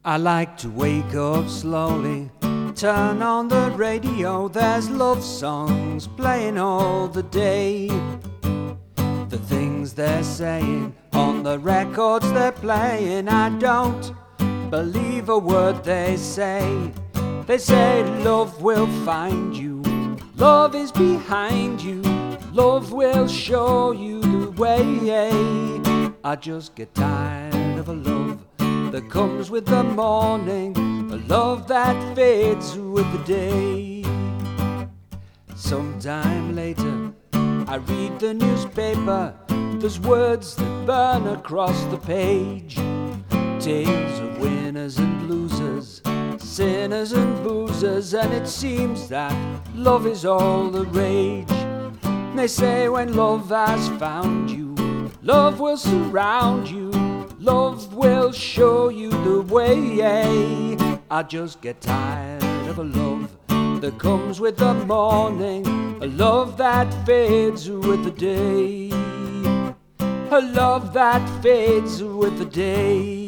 I like to wake up slowly, turn on the radio, there's love songs playing all the day. The things they're saying on the records they're playing, I don't believe a word they say. They say love will find you, love is behind you, love will show you the way. I just get tired of a love that comes with the morning, a love that fades with the day. Sometime later I read the newspaper, there's words that burn across the page. Tales of winners and losers, sinners and boozers, and it seems that love is all the rage. They say when love has found you, love will surround you, love will show you the way. I just get tired of a love that comes with the morning, a love that fades with the day, a love that fades with the day.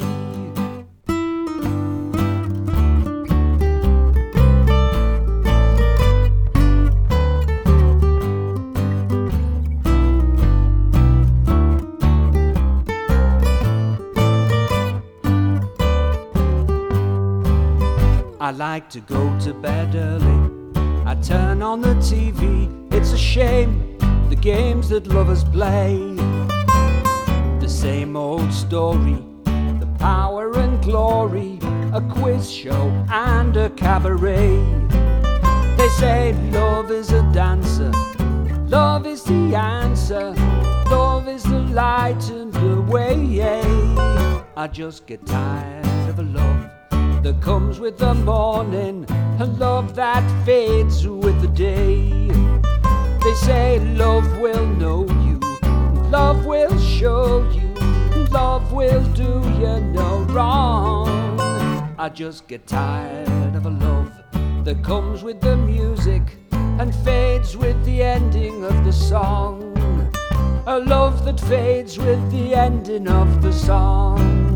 I like to go to bed early, I turn on the TV, it's a shame, the games that lovers play. The same old story, the power and glory, a quiz show and a cabaret. They say love is a dancer, love is the answer, love is the light and the way. I just get tired of a love that comes with the morning, a love that fades with the day. They say love will know you, love will show you, love will do you no wrong. I just get tired of a love that comes with the music and fades with the ending of the song, a love that fades with the ending of the song.